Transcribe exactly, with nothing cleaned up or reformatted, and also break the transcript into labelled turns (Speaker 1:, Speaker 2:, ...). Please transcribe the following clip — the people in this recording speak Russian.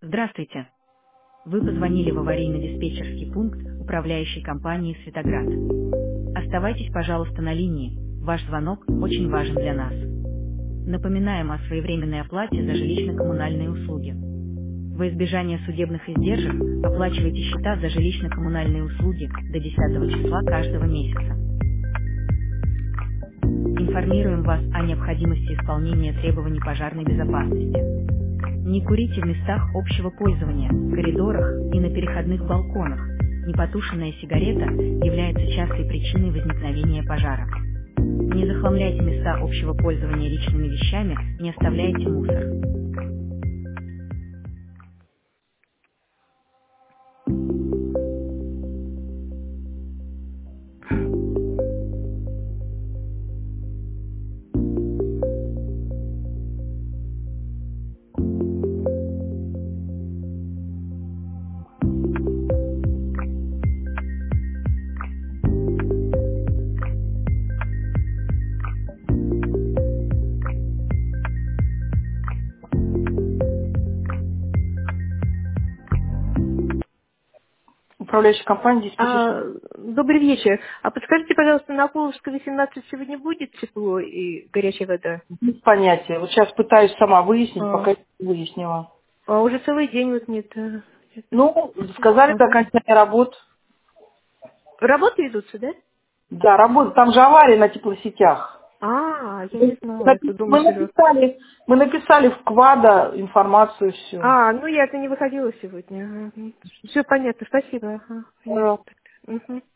Speaker 1: Здравствуйте. Вы позвонили в аварийно-диспетчерский пункт управляющей компании «Светоград». Оставайтесь, пожалуйста, на линии. Ваш звонок очень важен для нас. Напоминаем о своевременной оплате за жилищно-коммунальные услуги. Во избежание судебных издержек оплачивайте счета за жилищно-коммунальные услуги до десятого числа каждого месяца. Информируем вас о необходимости исполнения требований пожарной безопасности. Не курите в местах общего пользования, коридорах и на переходных балконах. Непотушенная сигарета является частой причиной возникновения пожара. Не захламляйте места общего пользования личными вещами, не оставляйте мусор.
Speaker 2: Управляющая компания
Speaker 3: А,
Speaker 2: диспетчерский.
Speaker 3: добрый вечер. А подскажите, пожалуйста, на Половского восемнадцать сегодня будет тепло и горячая вода?
Speaker 2: Без понятия. Вот сейчас пытаюсь сама выяснить,
Speaker 3: А,
Speaker 2: пока не выяснила.
Speaker 3: а уже целый день вот нет. э, где-то.
Speaker 2: Ну, сказали до
Speaker 3: Ага.
Speaker 2: окончания работ.
Speaker 3: Работы ведутся, да?
Speaker 2: Да, работа. Там же авария на теплосетях.
Speaker 3: А, я не
Speaker 2: Мы
Speaker 3: знала, я
Speaker 2: напи-
Speaker 3: тут дома
Speaker 2: мы
Speaker 3: сижу.
Speaker 2: написали, мы написали в КВАДа информацию всю.
Speaker 3: А, ну я это не выходила сегодня. Все понятно, спасибо. Ага, понятно.
Speaker 2: Да.
Speaker 3: Мгм.